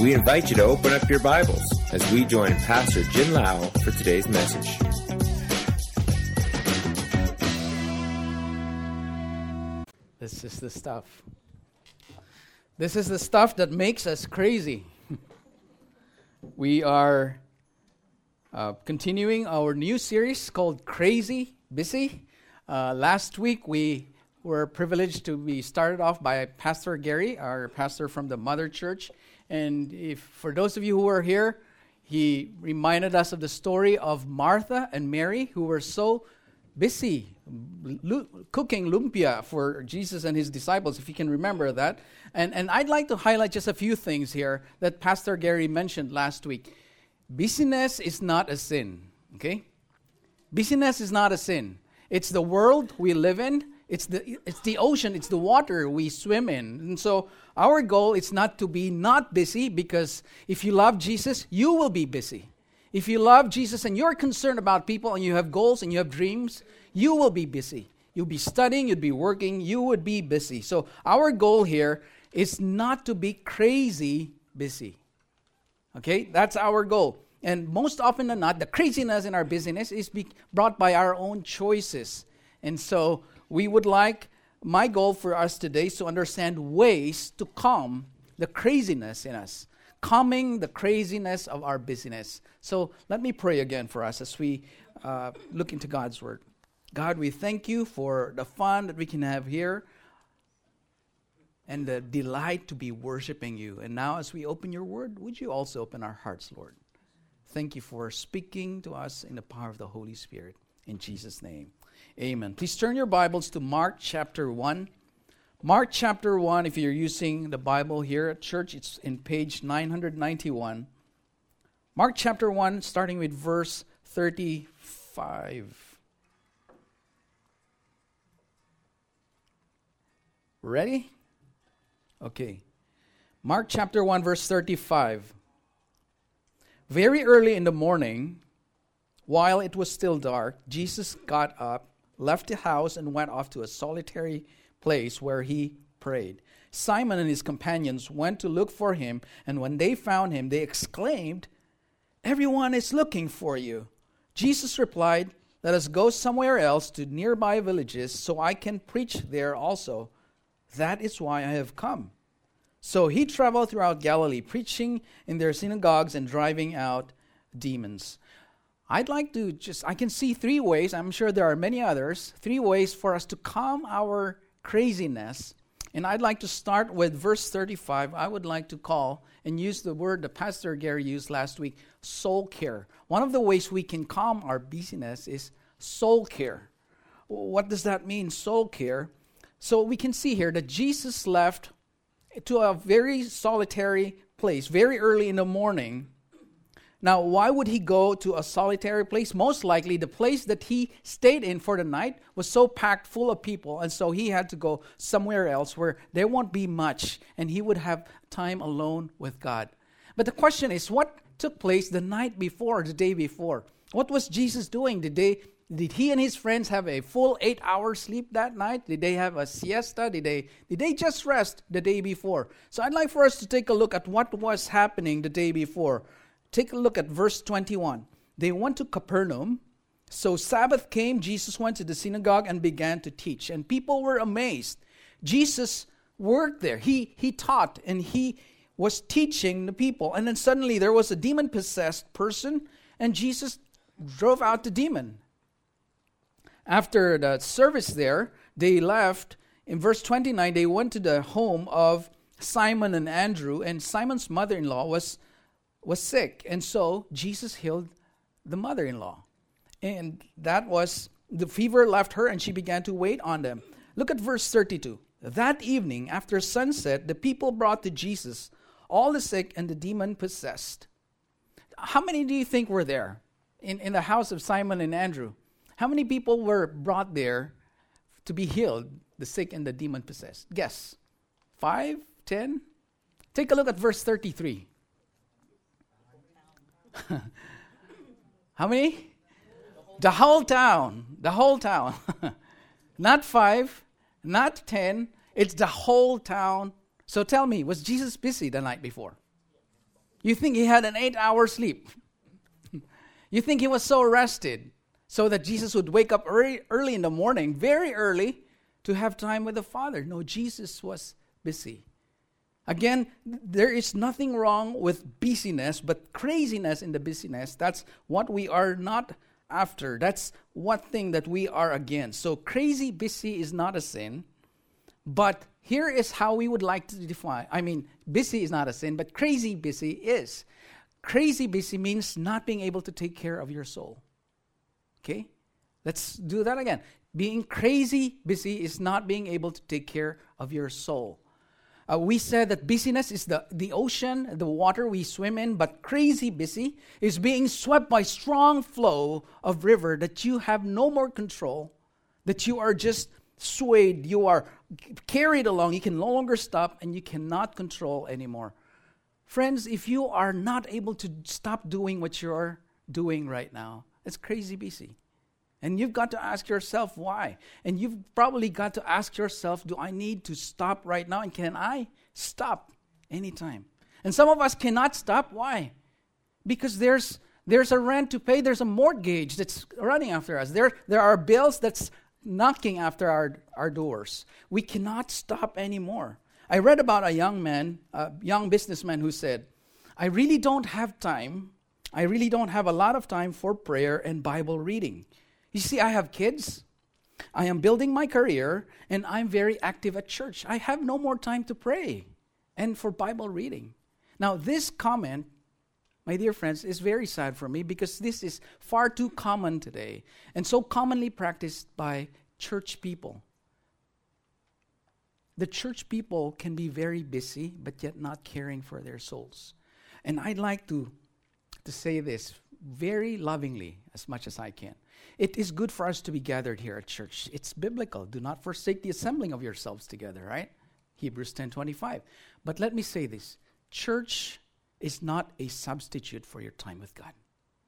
We invite you to open up your Bibles as we join Pastor Jin Lau for today's message. This is the stuff. This is the stuff that makes us crazy. We are continuing our new series called Crazy Busy. Last week we were privileged to be started off by Pastor Gary, our pastor from the Mother Church. And for those of you who are here, he reminded us of the story of Martha and Mary, who were so busy cooking lumpia for Jesus and his disciples, if you can remember that. And I'd like to highlight just a few things here that Pastor Gary mentioned last week. Busyness is not a sin, okay? Busyness is not a sin. It's the world we live in. It's the ocean, it's the water we swim in. And so our goal is not to be not busy, because if you love Jesus, you will be busy. If you love Jesus and you're concerned about people and you have goals and you have dreams, you will be busy. You'll be studying, you'll be working, you would be busy. So our goal here is not to be crazy busy. Okay, that's our goal. And most often than not, the craziness in our busyness is brought by our own choices. And so we would like, my goal for us today is to understand ways to calm the craziness in us, calming the craziness of our busyness. So let me pray again for us as we look into God's Word. God, we thank you for the fun that we can have here and the delight to be worshiping you. And now as we open your Word, would you also open our hearts, Lord? Thank you for speaking to us in the power of the Holy Spirit. In Jesus' name, amen. Please turn your Bibles to Mark chapter 1. Mark chapter 1, if you're using the Bible here at church, it's in page 991. Mark chapter 1, starting with verse 35. Ready? Okay. Mark chapter 1, verse 35. Very early in the morning, while it was still dark, Jesus got up, left the house, and went off to a solitary place where he prayed. Simon and his companions went to look for him, and when they found him, they exclaimed, "Everyone is looking for you." Jesus replied, "Let us go somewhere else to nearby villages, so I can preach there also. That is why I have come." So he traveled throughout Galilee, preaching in their synagogues and driving out demons. I'd like to I can see three ways, I'm sure there are many others, three ways for us to calm our craziness. And I'd like to start with verse 35. I would like to call and use the word that Pastor Gary used last week, soul care. One of the ways we can calm our busyness is soul care. What does that mean, soul care? So we can see here that Jesus left to a very solitary place very early in the morning. Now, why would he go to a solitary place? Most likely, the place that he stayed in for the night was so packed full of people, and so he had to go somewhere else where there won't be much, and he would have time alone with God. But the question is, what took place the night before, the day before? What was Jesus doing? Did he and his friends have a full 8-hour sleep that night? Did they have a siesta? Did they just rest the day before? So I'd like for us to take a look at what was happening the day before. Take a look at verse 21. They went to Capernaum. So Sabbath came, Jesus went to the synagogue and began to teach. And people were amazed. Jesus worked there. He taught and he was teaching the people. And then suddenly there was a demon-possessed person and Jesus drove out the demon. After the service there, they left. In verse 29, they went to the home of Simon and Andrew. And Simon's mother-in-law was sick, and so Jesus healed the mother-in-law. And that was, the fever left her, and she began to wait on them. Look at verse 32. That evening, after sunset, the people brought to Jesus all the sick and the demon-possessed. How many do you think were there in the house of Simon and Andrew? How many people were brought there to be healed, the sick and the demon-possessed? Guess. 5? 10? Take a look at verse 33. How many? The whole town. The whole town. Not 5, not 10. It's the whole town. So tell me, was Jesus busy the night before? You think he had an 8-hour sleep. You think he was so rested so that Jesus would wake up early in the morning, very early, to have time with the Father. No, Jesus was busy. Again, there is nothing wrong with busyness, but craziness in the busyness, that's what we are not after. That's one thing that we are against. So crazy busy is not a sin, but here is how we would like to define. Busy is not a sin, but crazy busy is. Crazy busy means not being able to take care of your soul. Okay? Let's do that again. Being crazy busy is not being able to take care of your soul. We said that busyness is the ocean, the water we swim in, but crazy busy is being swept by strong flow of river that you have no more control, that you are just swayed, you are carried along, you can no longer stop, and you cannot control anymore. Friends, if you are not able to stop doing what you're doing right now, it's crazy busy. And you've got to ask yourself why. And you've probably got to ask yourself, do I need to stop right now? And can I stop anytime? And some of us cannot stop. Why? Because there's a rent to pay. There's a mortgage that's running after us. There are bills that's knocking after our doors. We cannot stop anymore. I read about a young businessman who said, I really don't have time. I really don't have a lot of time for prayer and Bible reading. You see, I have kids, I am building my career, and I'm very active at church. I have no more time to pray and for Bible reading. Now, this comment, my dear friends, is very sad for me because this is far too common today and so commonly practiced by church people. The church people can be very busy, but yet not caring for their souls. And I'd like to say this very lovingly, as much as I can. It is good for us to be gathered here at church. It's biblical. Do not forsake the assembling of yourselves together, right? Hebrews 10:25. But let me say this. Church is not a substitute for your time with God.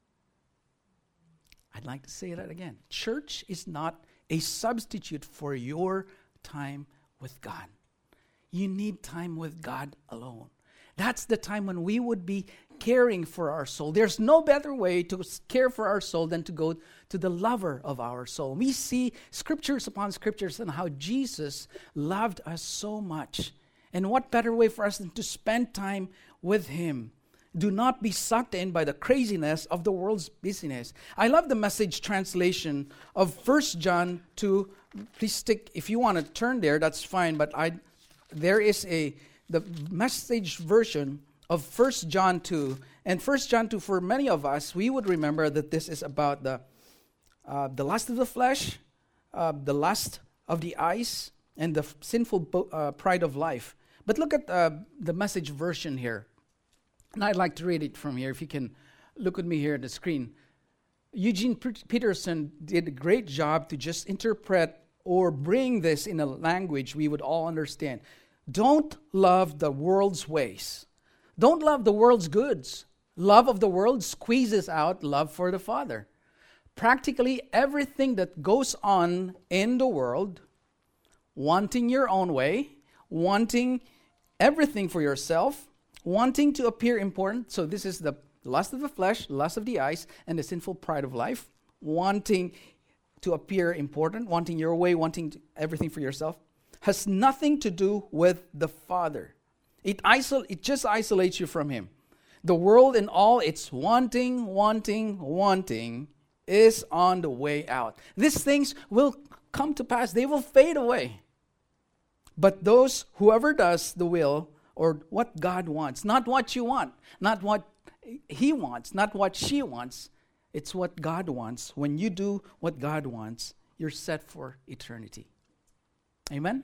I'd like to say that again. Church is not a substitute for your time with God. You need time with God alone. That's the time when we would be caring for our soul. There's no better way to care for our soul than to go to the lover of our soul. We see scriptures upon scriptures on how Jesus loved us so much. And what better way for us than to spend time with Him? Do not be sucked in by the craziness of the world's busyness. I love the Message translation of 1 John 2. Please stick, if you want to turn there, that's fine. But there is the Message version of 1 John 2. And 1 John 2, for many of us, we would remember that this is about the lust of the flesh, the lust of the eyes, and the sinful pride of life. But look at the Message version here. And I'd like to read it from here, if you can look with me here at the screen. Eugene Peterson did a great job to just interpret or bring this in a language we would all understand. Don't love the world's ways. Don't love the world's goods. Love of the world squeezes out love for the Father. Practically everything that goes on in the world, wanting your own way, wanting everything for yourself, wanting to appear important. So this is the lust of the flesh, lust of the eyes, and the sinful pride of life. Wanting to appear important, wanting your way, wanting everything for yourself, has nothing to do with the Father. It just isolates you from Him. The world and all its wanting is on the way out. These things will come to pass. They will fade away. But whoever does the will, or what God wants, not what you want, not what He wants, not what she wants, it's what God wants. When you do what God wants, you're set for eternity. Amen?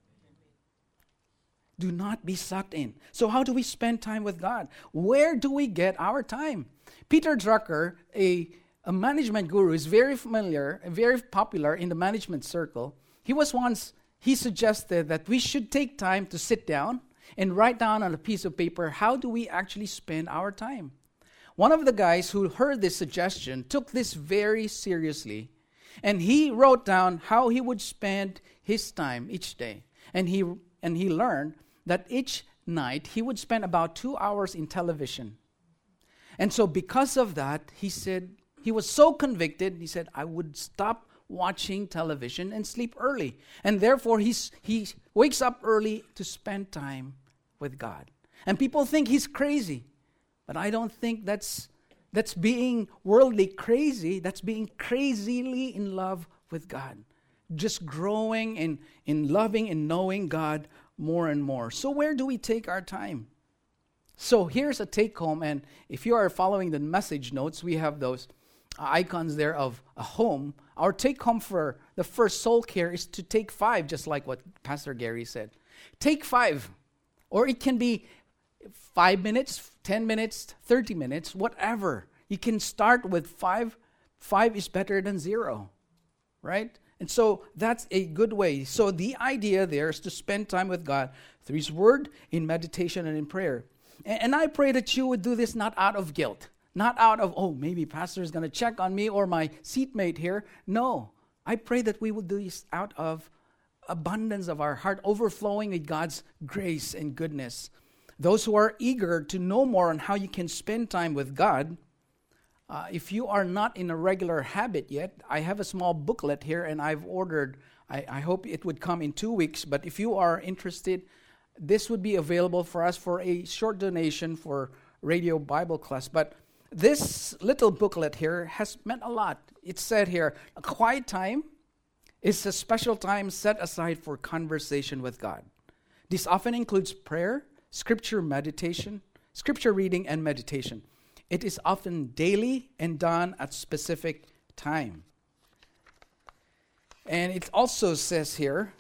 Do not be sucked in. So how do we spend time with God? Where do we get our time? Peter Drucker, a management guru, is very familiar, very popular in the management circle. He suggested that we should take time to sit down and write down on a piece of paper, how do we actually spend our time? One of the guys who heard this suggestion took this very seriously, and he wrote down how he would spend his time each day. And he learned that each night he would spend about 2 hours in television. And so because of that, he said, he was so convicted, he said, I would stop watching television and sleep early. And therefore, he wakes up early to spend time with God. And people think he's crazy. But I don't think that's being worldly crazy. That's being crazily in love with God. Just growing in loving and knowing God more and more. So where do we take our time? So here's a take home. And if you are following the message notes, we have those icons there of a home. Our take home for the first soul care is to take 5, just like what Pastor Gary said. Take 5. Or it can be 5 minutes, 10 minutes, 30 minutes, whatever. You can start with 5. 5 is better than 0, right? And so that's a good way. So the idea there is to spend time with God through His Word, in meditation, and in prayer. And I pray that you would do this not out of guilt, not out of, oh, maybe Pastor is going to check on me or my seatmate here. No, I pray that we would do this out of abundance of our heart, overflowing with God's grace and goodness. Those who are eager to know more on how you can spend time with God, if you are not in a regular habit yet, I have a small booklet here and I've ordered. I hope it would come in 2 weeks, but if you are interested, this would be available for us for a short donation for Radio Bible Class. But this little booklet here has meant a lot. It said here, a quiet time is a special time set aside for conversation with God. This often includes prayer, scripture meditation, scripture reading, and meditation. It is often daily and done at specific time. And it also says here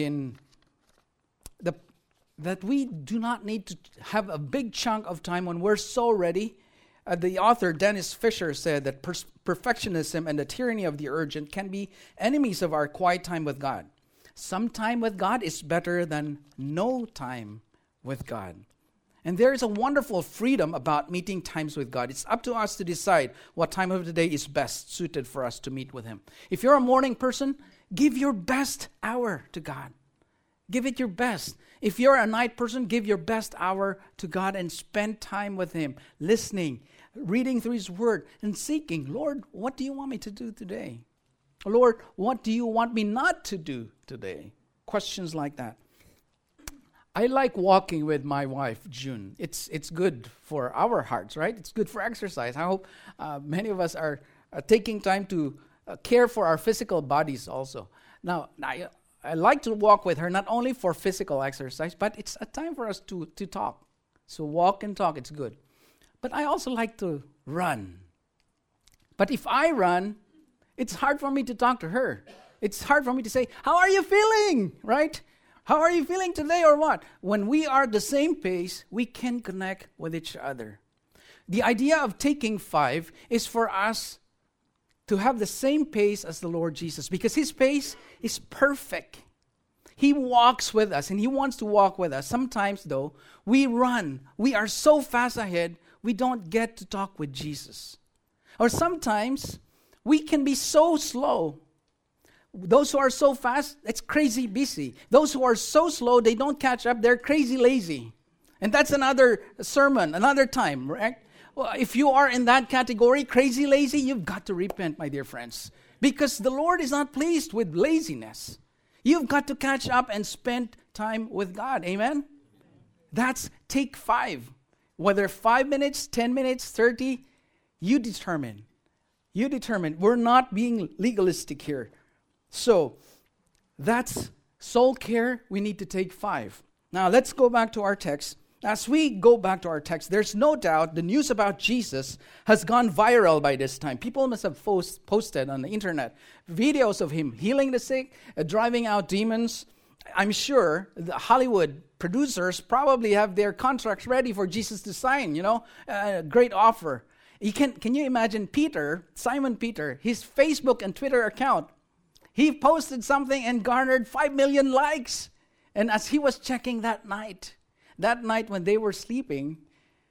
that we do not need to have a big chunk of time when we're so ready. The author, Dennis Fisher, said that perfectionism and the tyranny of the urgent can be enemies of our quiet time with God. Some time with God is better than no time with God. And there is a wonderful freedom about meeting times with God. It's up to us to decide what time of the day is best suited for us to meet with Him. If you're a morning person, give your best hour to God. Give it your best. If you're a night person, give your best hour to God and spend time with Him, listening, reading through His Word, and seeking, Lord, what do you want me to do today? Lord, what do you want me not to do today? Questions like that. I like walking with my wife, June. It's good for our hearts, right? It's good for exercise. I hope many of us are taking time to care for our physical bodies also. Now, I like to walk with her, not only for physical exercise, but it's a time for us to talk. So walk and talk, it's good. But I also like to run. But if I run, it's hard for me to talk to her. It's hard for me to say, how are you feeling, right? How are you feeling today or what? When we are the same pace, we can connect with each other. The idea of taking 5 is for us to have the same pace as the Lord Jesus, because His pace is perfect. He walks with us and He wants to walk with us. Sometimes though, we run. We are so fast ahead, we don't get to talk with Jesus. Or sometimes we can be so slow. Those who are so fast, it's crazy busy. Those who are so slow, they don't catch up, they're crazy lazy. And that's another sermon, another time, right? Well, if you are in that category, crazy lazy, you've got to repent, my dear friends. Because the Lord is not pleased with laziness. You've got to catch up and spend time with God. Amen? That's take 5. Whether 5 minutes, 10 minutes, 30, you determine. You determine. We're not being legalistic here. So, that's soul care. We need to take 5. Now, let's go back to our text. As we go back to our text, there's no doubt the news about Jesus has gone viral by this time. People must have posted on the internet videos of Him healing the sick, driving out demons. I'm sure the Hollywood producers probably have their contracts ready for Jesus to sign, great offer. Can you imagine Simon Peter, his Facebook and Twitter account? He posted something and garnered 5 million likes. And as he was checking that night when they were sleeping,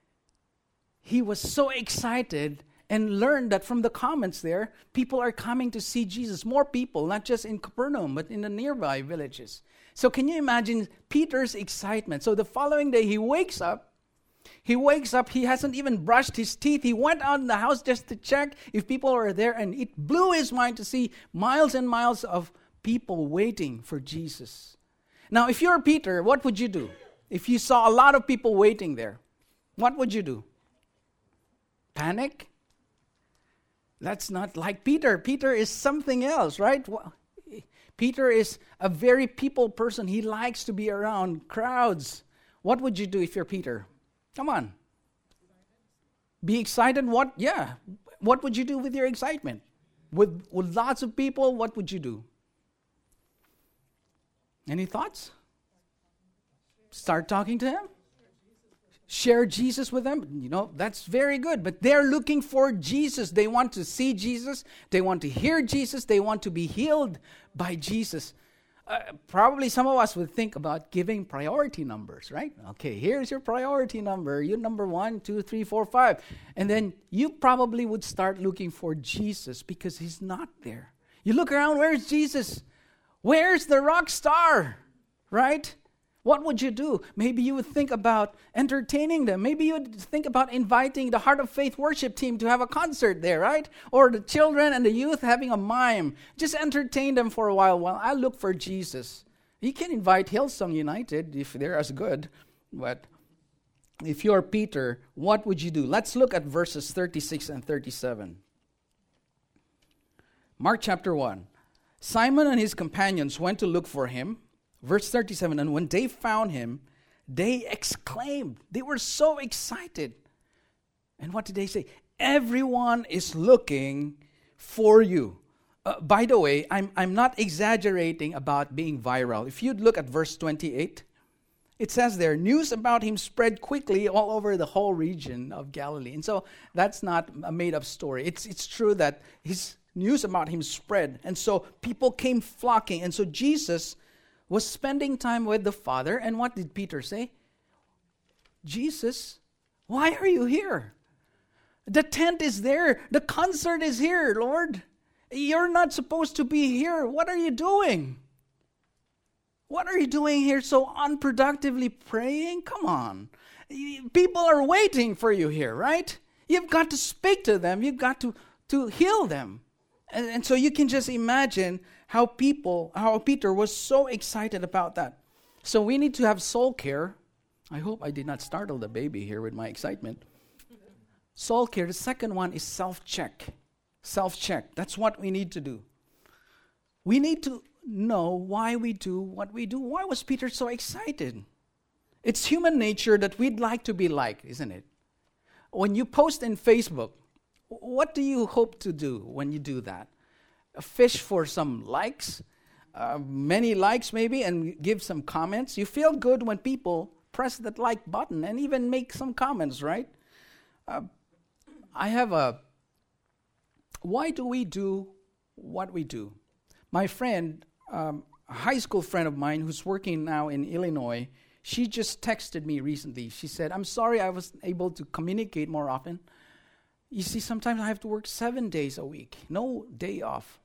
he was so excited and learned that from the comments there, people are coming to see Jesus. More people, not just in Capernaum, but in the nearby villages. So can you imagine Peter's excitement? So the following day, he wakes up, He wakes up, he hasn't even brushed his teeth. He went out in the house just to check if people are there, and it blew his mind to see miles and miles of people waiting for Jesus. Now, if you're Peter, what would you do? If you saw a lot of people waiting there, what would you do? Panic? That's not like Peter. Peter is something else, right? Peter is a very people person. He likes to be around crowds. What would you do if you're Peter? Come on. Be excited? What? Yeah. What would you do with your excitement? With lots of people, what would you do? Any thoughts? Start talking to him? Share Jesus with them? You know, that's very good. But they're looking for Jesus. They want to see Jesus. They want to hear Jesus. They want to be healed by Jesus. Probably some of us would think about giving priority numbers, right? Okay, here's your priority number. You're number 1, 2, 3, 4, 5. And then you probably would start looking for Jesus because he's not there. You look around, where's Jesus? Where's the rock star? Right? What would you do? Maybe you would think about entertaining them. Maybe you would think about inviting the Heart of Faith worship team to have a concert there, right? Or the children and the youth having a mime. Just entertain them for a while I look for Jesus. You can invite Hillsong United if they're as good. But if you're Peter, what would you do? Let's look at verses 36 and 37. Mark chapter 1. Simon and his companions went to look for him. Verse 37, and when they found him, they exclaimed. They were so excited. And what did they say? Everyone is looking for you. By the way, I'm not exaggerating about being viral. If you'd look at verse 28, it says there, news about him spread quickly all over the whole region of Galilee. And so that's not a made-up story. It's true that his news about him spread. And so people came flocking. And so Jesus was spending time with the Father. And what did Peter say? Jesus, why are you here? The tent is there. The concert is here, Lord. You're not supposed to be here. What are you doing? What are you doing here so unproductively praying? Come on. People are waiting for you here, right? You've got to speak to them. You've got to heal them. And so you can just imagine how Peter was so excited about that. So we need to have soul care. I hope I did not startle the baby here with my excitement. Soul care. The second one is self-check. Self-check. That's what we need to do. We need to know why we do what we do. Why was Peter so excited? It's human nature that we'd like to be liked, isn't it? When you post in Facebook, what do you hope to do when you do that? Fish for some likes, many likes maybe, and give some comments. You feel good when people press that like button and even make some comments, right? Why do we do what we do? My friend, a high school friend of mine who's working now in Illinois, she just texted me recently. She said, I'm sorry I wasn't able to communicate more often. You see, sometimes I have to work 7 days a week, no day off.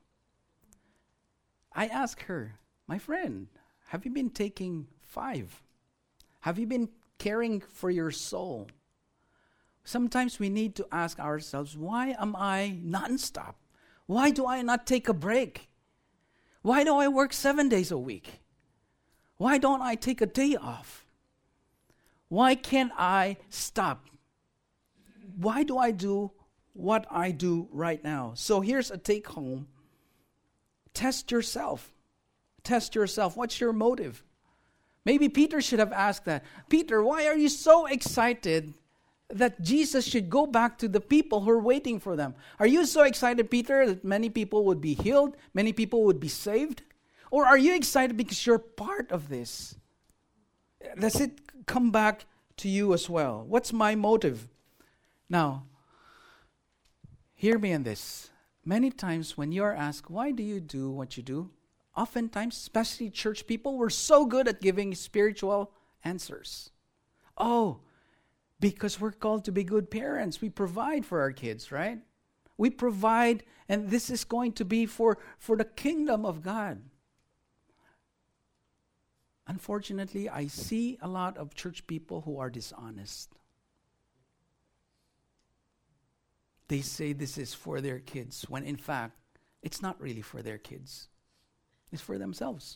I asked her, my friend, have you been taking 5? Have you been caring for your soul? Sometimes we need to ask ourselves, why am I nonstop? Why do I not take a break? Why do I work 7 days a week? Why don't I take a day off? Why can't I stop? Why do I do what I do right now? So here's a take home. Test yourself. Test yourself. What's your motive? Maybe Peter should have asked that. Peter, why are you so excited that Jesus should go back to the people who are waiting for them? Are you so excited, Peter, that many people would be healed? Many people would be saved? Or are you excited because you're part of this? Does it come back to you as well? What's my motive? Now, hear me in this. Many times when you're asked, why do you do what you do? Oftentimes, especially church people, we're so good at giving spiritual answers. Oh, because we're called to be good parents. We provide for our kids, right? We provide, and this is going to be for the kingdom of God. Unfortunately, I see a lot of church people who are dishonest. they say this is for their kids, when in fact, it's not really for their kids. It's for themselves.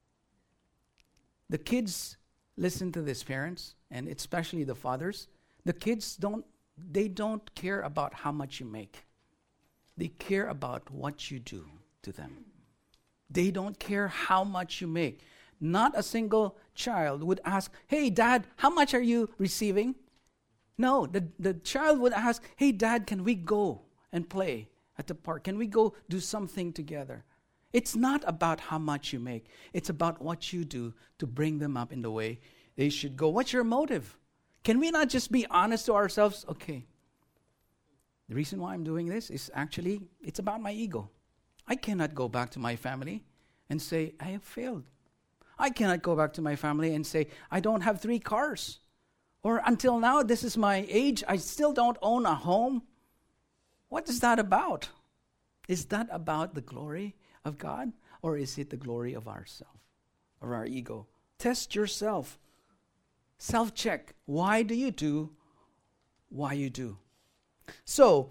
The kids listen to this, parents, and especially the fathers. The kids don't care about how much you make. They care about what you do to them. They don't care how much you make. Not a single child would ask, "Hey, Dad, how much are you receiving?" No, the child would ask, "Hey, Dad, can we go and play at the park? Can we go do something together?" It's not about how much you make. It's about what you do to bring them up in the way they should go. What's your motive? Can we not just be honest to ourselves? Okay, the reason why I'm doing this is actually, it's about my ego. I cannot go back to my family and say, I have failed. I cannot go back to my family and say, I don't have 3 cars. Or until now, this is my age, I still don't own a home. What is that about? Is that about the glory of God? Or is it the glory of ourselves, or our ego? Test yourself. Self-check. Why do you do why you do? So,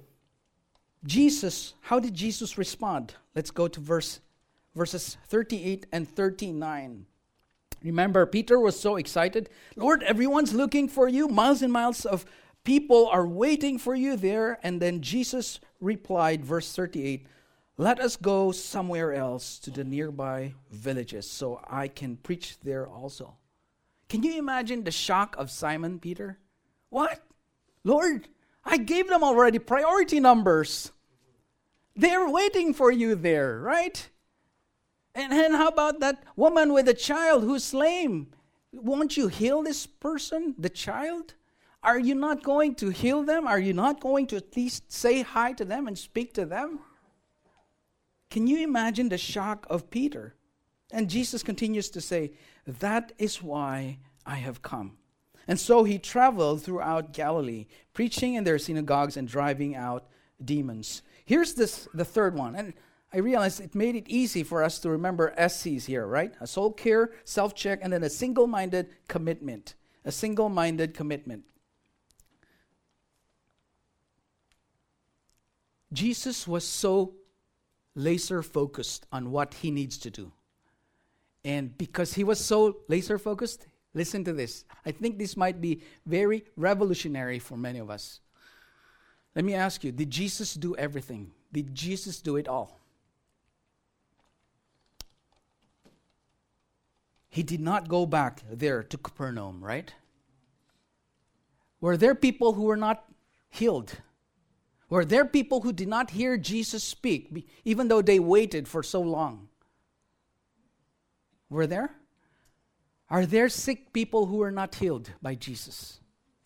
Jesus, how did Jesus respond? Let's go to verses 38 and 39. Remember, Peter was so excited. "Lord, everyone's looking for you. Miles and miles of people are waiting for you there." And then Jesus replied, verse 38, "Let us go somewhere else to the nearby villages so I can preach there also." Can you imagine the shock of Simon Peter? "What? Lord, I gave them already priority numbers. They're waiting for you there, right? And how about that woman with a child who's lame? Won't you heal this person, the child? Are you not going to heal them? Are you not going to at least say hi to them and speak to them?" Can you imagine the shock of Peter? And Jesus continues to say, "That is why I have come." And so he traveled throughout Galilee, preaching in their synagogues and driving out demons. Here's the third one. And I realized it made it easy for us to remember SCs here, right? A soul care, self-check, and then a single-minded commitment. A single-minded commitment. Jesus was so laser-focused on what he needs to do. And because he was so laser-focused, listen to this. I think this might be very revolutionary for many of us. Let me ask you, did Jesus do everything? Did Jesus do it all? He did not go back there to Capernaum, right? Were there people who were not healed? Were there people who did not hear Jesus speak, even though they waited for so long? Were there? Are there sick people who were not healed by Jesus?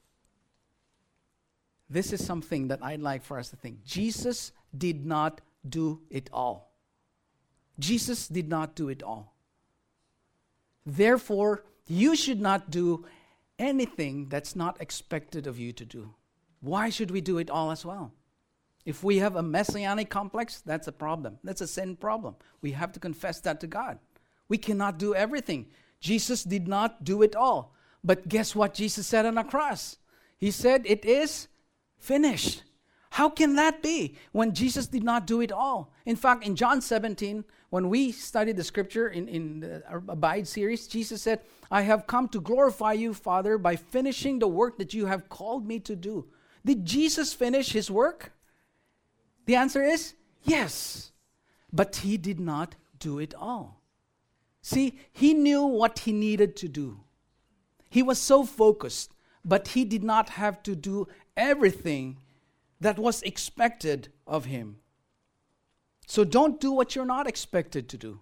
This is something that I'd like for us to think. Jesus did not do it all. Jesus did not do it all. Therefore, you should not do anything that's not expected of you to do. Why should we do it all as well? If we have a messianic complex, that's a problem. That's a sin problem. We have to confess that to God. We cannot do everything. Jesus did not do it all. But guess what Jesus said on the cross? He said, "It is finished." How can that be when Jesus did not do it all? In fact, in John 17, when we studied the scripture in the Abide series, Jesus said, "I have come to glorify you, Father, by finishing the work that you have called me to do." Did Jesus finish his work? The answer is yes. But he did not do it all. See, he knew what he needed to do. He was so focused, but he did not have to do everything that was expected of him. So don't do what you're not expected to do.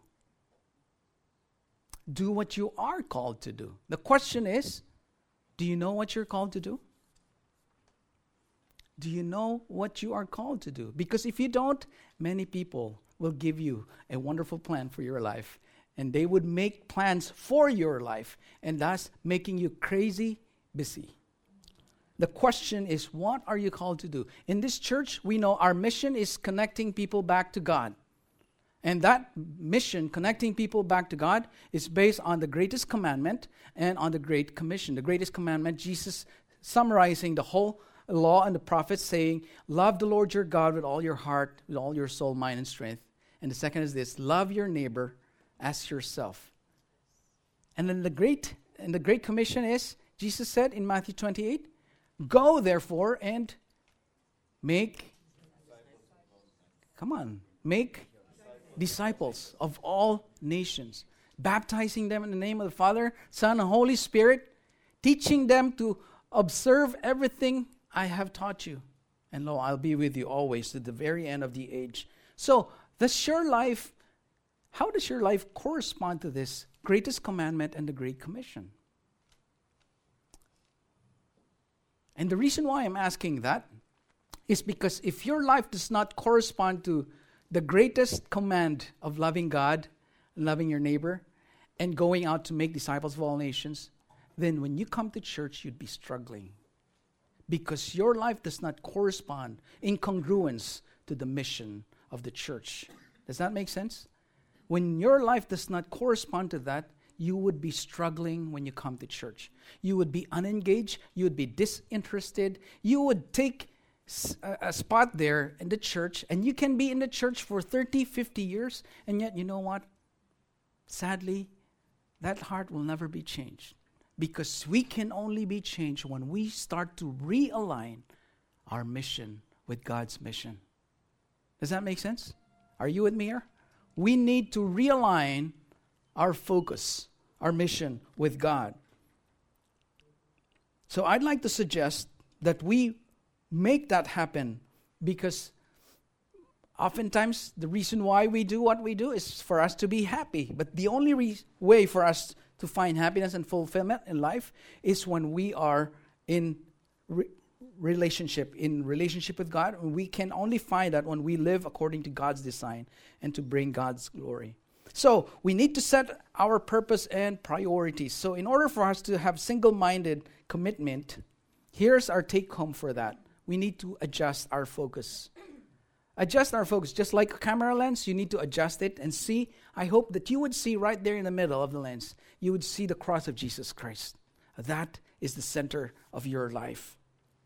Do what you are called to do. The question is, do you know what you're called to do? Do you know what you are called to do? Because if you don't, many people will give you a wonderful plan for your life, and they would make plans for your life, and thus making you crazy busy. The question is, what are you called to do? In this church, we know our mission is connecting people back to God. And that mission, connecting people back to God, is based on the greatest commandment and on the Great Commission. The greatest commandment, Jesus summarizing the whole law and the prophets saying, love the Lord your God with all your heart, with all your soul, mind, and strength. And the second is this, love your neighbor as yourself. And then the Great Commission is, Jesus said in Matthew 28, go therefore and make disciples of all nations, baptizing them in the name of the Father, Son, and Holy Spirit, teaching them to observe everything I have taught you. And lo, I'll be with you always to the very end of the age. So, how does your life correspond to this greatest commandment and the Great Commission? And the reason why I'm asking that is because if your life does not correspond to the greatest command of loving God, loving your neighbor, and going out to make disciples of all nations, then when you come to church, you'd be struggling. Because your life does not correspond in congruence to the mission of the church. Does that make sense? When your life does not correspond to that, you would be struggling when you come to church. You would be unengaged. You would be disinterested. You would take a spot there in the church, and you can be in the church for 30, 50 years, and yet, you know what? Sadly, that heart will never be changed. Because we can only be changed when we start to realign our mission with God's mission. Does that make sense? Are you with me here? We need to realign our focus, our mission with God. So I'd like to suggest that we make that happen, because oftentimes the reason why we do what we do is for us to be happy. But the only way for us to find happiness and fulfillment in life is when we are in relationship with God. And we can only find that when we live according to God's design and to bring God's glory. So we need to set our purpose and priorities. So in order for us to have single-minded commitment, here's our take-home for that. We need to adjust our focus. Adjust our focus. Just like a camera lens, you need to adjust it and see. I hope that you would see right there in the middle of the lens, you would see the cross of Jesus Christ. That is the center of your life.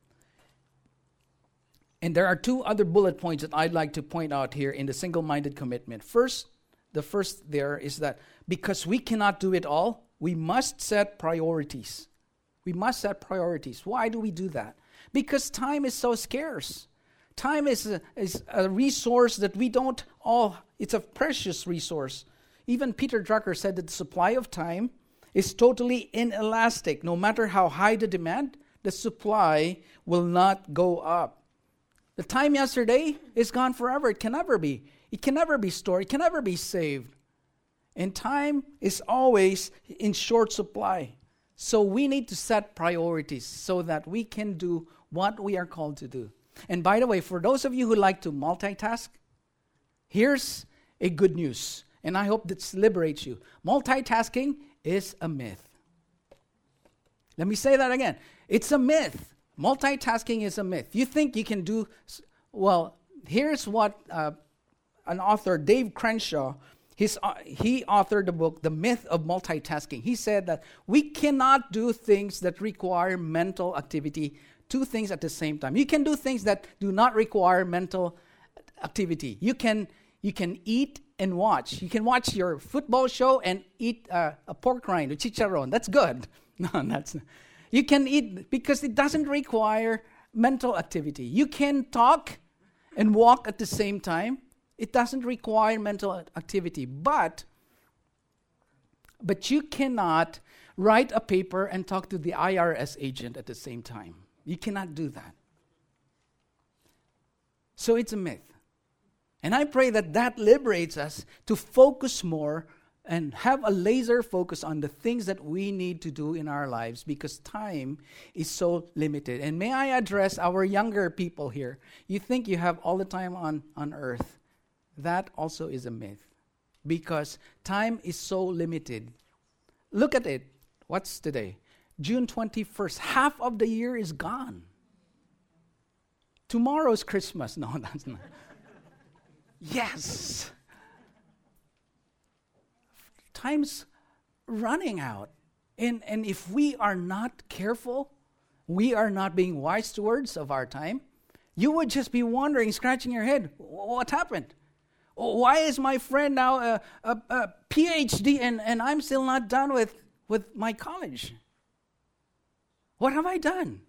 And there are two other bullet points that I'd like to point out here in the single-minded commitment. The first there is that because we cannot do it all, we must set priorities. We must set priorities. Why do we do that? Because time is so scarce. Time is a resource that we don't all, it's a precious resource. Even Peter Drucker said that the supply of time is totally inelastic. No matter how high the demand, the supply will not go up. The time yesterday is gone forever. It can never be. It can never be stored. It can never be saved. And time is always in short supply. So we need to set priorities so that we can do what we are called to do. And by the way, for those of you who like to multitask, here's a good news. And I hope this liberates you. Multitasking is a myth. Let me say that again. It's a myth. Multitasking is a myth. You think you can do, well, here's what an author, Dave Crenshaw, he authored the book, The Myth of Multitasking. He said that we cannot do things that require mental activity, two things at the same time. You can do things that do not require mental activity. You can eat and watch. You can watch your football show and eat a pork rind or chicharron. That's good. No, that's not. You can eat because it doesn't require mental activity. You can talk and walk at the same time. It doesn't require mental activity. But you cannot write a paper and talk to the IRS agent at the same time. You cannot do that. So it's a myth. And I pray that that liberates us to focus more and have a laser focus on the things that we need to do in our lives, because time is so limited. And may I address our younger people here. You think you have all the time on earth. That also is a myth, because time is so limited. Look at it. What's today? June 21st. Half of the year is gone. Tomorrow's Christmas. No, that's not. Yes. Time's running out. And if we are not careful, we are not being wise stewards of our time, you would just be wondering, scratching your head, what happened? Why is my friend now a PhD and I'm still not done with my college? What have I done?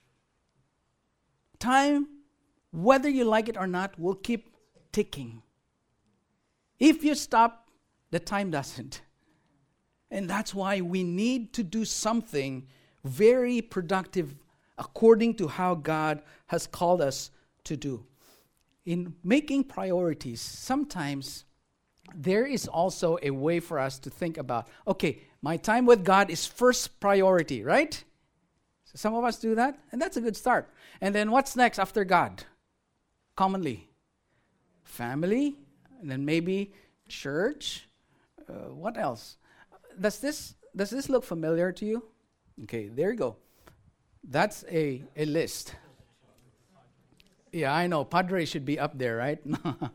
Time, whether you like it or not, will keep ticking. If you stop, the time doesn't. And that's why we need to do something very productive according to how God has called us to do. In making priorities, sometimes there is also a way for us to think about, okay, my time with God is first priority, right? So some of us do that, and that's a good start. And then what's next after God? Commonly, family, and then maybe church. What else? Does this look familiar to you? Okay, there you go. That's a list. Yeah, I know. Padre should be up there, right?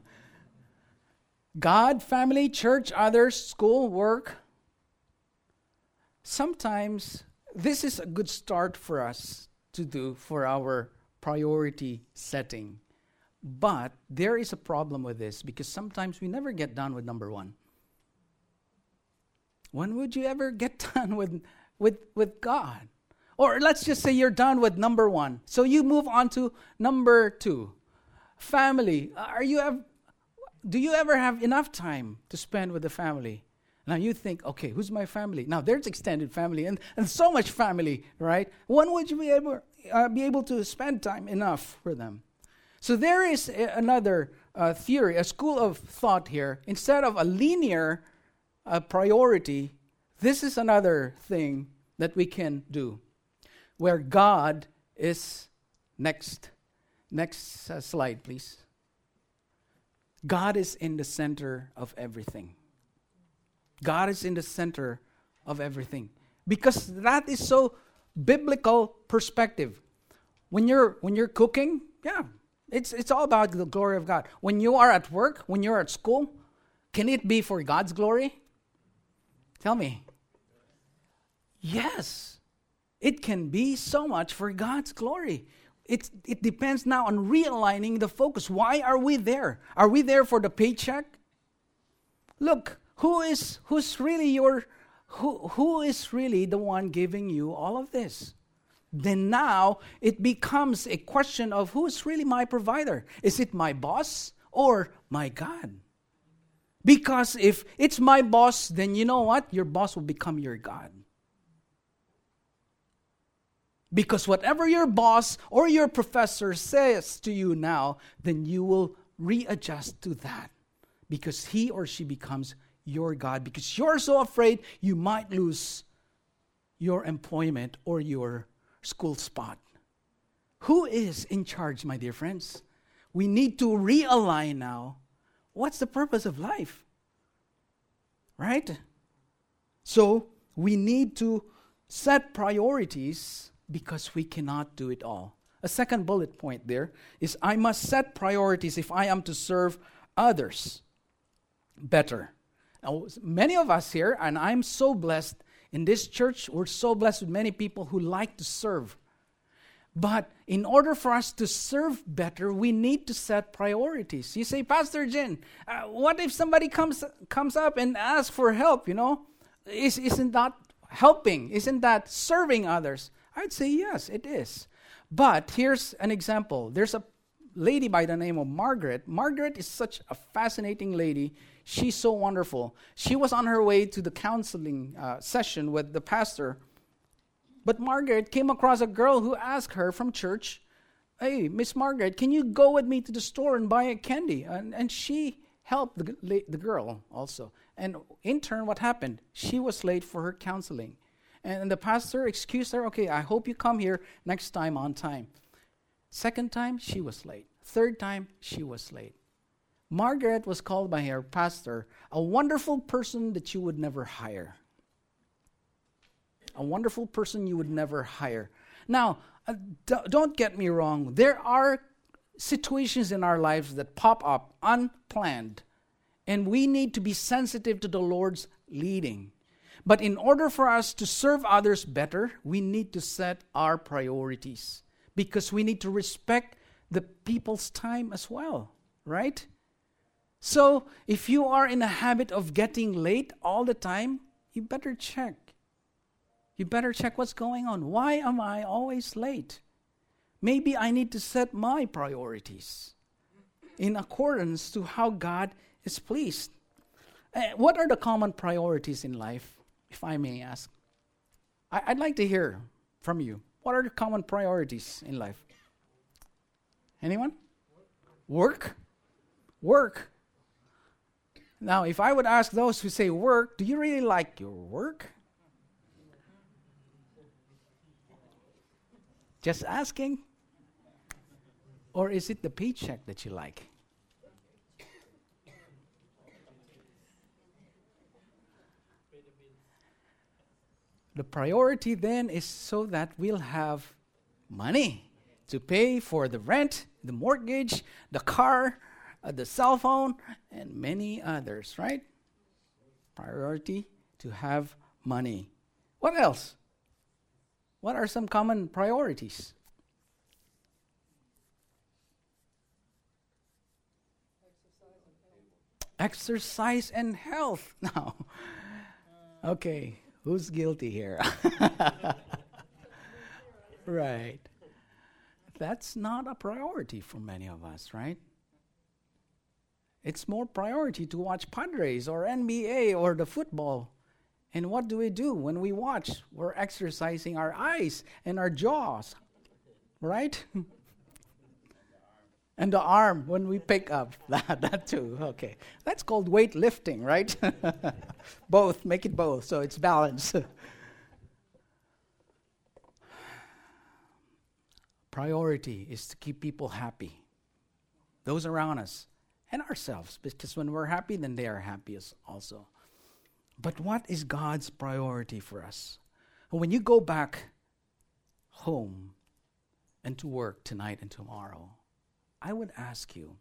God, family, church, others, school, work. Sometimes this is a good start for us to do for our priority setting. But there is a problem with this because sometimes we never get done with number one. When would you ever get done with God? Or let's just say you're done with number one. So you move on to number two. Family. Do you ever have enough time to spend with the family? Now you think, okay, who's my family? Now there's extended family and so much family, right? When would you be able to spend time enough for them? So there is another theory, a school of thought here. Instead of a linear priority, this is another thing that we can do, where God is next. Next slide, please. God is in the center of everything. God is in the center of everything. Because that is so biblical perspective. When you're cooking, yeah, it's all about the glory of God. When you are at work, when you're at school, can it be for God's glory? Tell me. Yes. It can be so much for God's glory. It depends now on realigning the focus. Why are we there? Are we there for the paycheck? Look, who is really the one giving you all of this? Then now it becomes a question of who's really my provider. Is it my boss or my God? Because if it's my boss, then you know what? Your boss will become your God. Because whatever your boss or your professor says to you now, then you will readjust to that. Because he or she becomes your God. Because you're so afraid you might lose your employment or your school spot. Who is in charge, my dear friends? We need to realign now. What's the purpose of life? Right? So we need to set priorities because we cannot do it all. A second bullet point there is I must set priorities if I am to serve others better. Now, many of us here, and I'm so blessed in this church, we're so blessed with many people who like to serve. But in order for us to serve better, we need to set priorities. You say, Pastor Jin, what if somebody comes up and asks for help, Isn't that helping? Isn't that serving others? I'd say yes, it is. But here's an example. There's a lady by the name of Margaret. Margaret is such a fascinating lady. She's so wonderful. She was on her way to the counseling session with the pastor. But Margaret came across a girl who asked her from church, hey, Miss Margaret, can you go with me to the store and buy a candy? And she helped the girl also. And in turn, what happened? She was late for her counseling. And the pastor excused her, okay, I hope you come here next time on time. Second time, she was late. Third time, she was late. Margaret was called by her pastor a wonderful person that you would never hire. A wonderful person you would never hire. Now, don't get me wrong. There are situations in our lives that pop up unplanned, and we need to be sensitive to the Lord's leading. But in order for us to serve others better, we need to set our priorities because we need to respect the people's time as well, right? So if you are in a habit of getting late all the time, you better check. You better check what's going on. Why am I always late? Maybe I need to set my priorities in accordance to how God is pleased. What are the common priorities in life, if I may ask? I'd like to hear from you. What are the common priorities in life? Anyone? Work? Work. Now, if I would ask those who say work, do you really like your work? Just asking? Or is it the paycheck that you like? The priority then is so that we'll have money to pay for the rent, the mortgage, the car, the cell phone, and many others, right? Priority to have money. What else? What are some common priorities? Exercise and health. Now, okay, who's guilty here? Right. That's not a priority for many of us, right? It's more priority to watch Padres or NBA or the football. And what do we do when we watch? We're exercising our eyes and our jaws, right? And the arm when we pick up. That too, okay. That's called weightlifting, right? Both, make it both so it's balanced. Priority is to keep people happy, those around us and ourselves, because when we're happy, then they are happy also. But what is God's priority for us? When you go back home and to work tonight and tomorrow, I would ask you,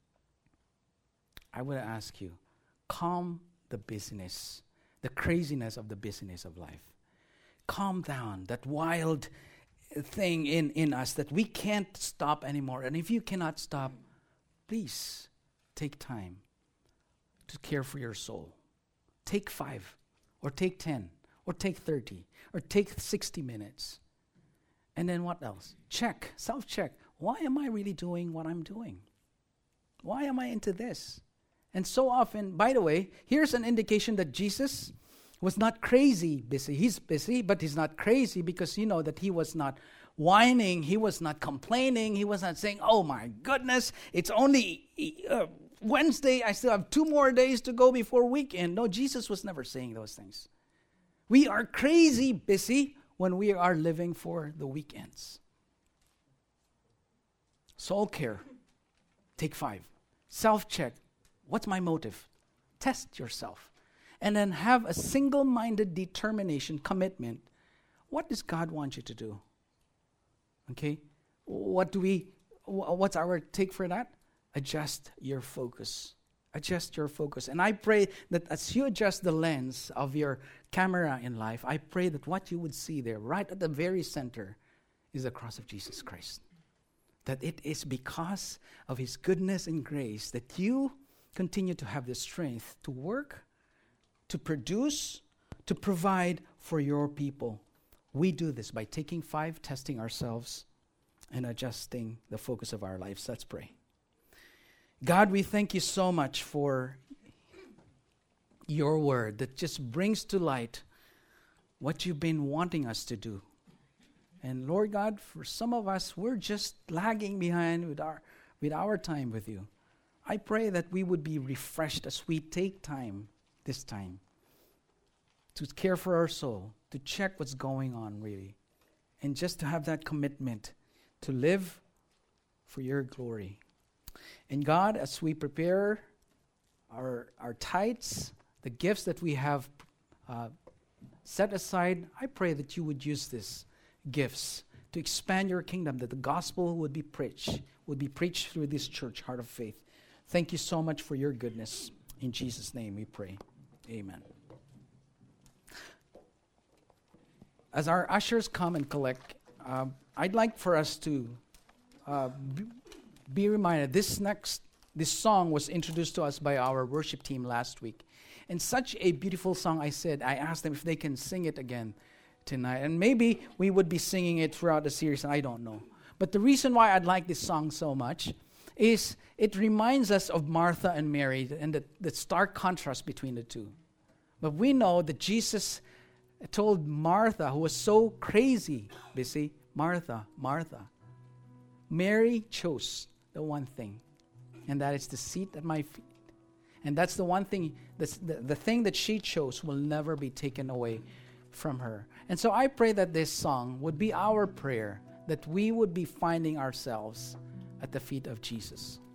calm the busyness, the craziness of the busyness of life. Calm down that wild thing in us that we can't stop anymore. And if you cannot stop, please take time to care for your soul. Take 5, or take 10, or take 30, or take 60 minutes. And then what else? Check, self-check. Why am I really doing what I'm doing? Why am I into this? And so often, by the way, here's an indication that Jesus was not crazy busy. He's busy, but he's not crazy because you know that he was not whining. He was not complaining. He was not saying, oh my goodness, it's only Wednesday. I still have 2 more days to go before weekend. No, Jesus was never saying those things. We are crazy busy when we are living for the weekends. Soul care. Take 5. Self-check. What's my motive? Test yourself. And then have a single-minded determination, commitment. What does God want you to do? Okay? What's our take for that? Adjust your focus. Adjust your focus. And I pray that as you adjust the lens of your camera in life, I pray that what you would see there, right at the very center, is the cross of Jesus Christ. That it is because of His goodness and grace that you continue to have the strength to work, to produce, to provide for your people. We do this by taking 5, testing ourselves, and adjusting the focus of our lives. Let's pray. God, we thank you so much for your word that just brings to light what you've been wanting us to do. And Lord God, for some of us, we're just lagging behind with our time with you. I pray that we would be refreshed as we take time, this time, to care for our soul, to check what's going on really, and just to have that commitment to live for your glory. And God, as we prepare our tithes, the gifts that we have set aside, I pray that you would use these gifts to expand your kingdom, that the gospel would be preached through this church, Heart of Faith. Thank you so much for your goodness. In Jesus' name we pray. Amen. as our ushers come and collect, I'd like for us to be reminded this song was introduced to us by our worship team last week. And such a beautiful song, I asked them if they can sing it again tonight. And maybe we would be singing it throughout the series, I don't know. But the reason why I'd like this song so much is it reminds us of Martha and Mary and the stark contrast between the two. But we know that Jesus told Martha, who was so crazy, busy, Martha, Martha, Mary chose the one thing, and that is the seat at my feet. And that's the one thing, the thing that she chose will never be taken away from her. And so I pray that this song would be our prayer, that we would be finding ourselves at the feet of Jesus.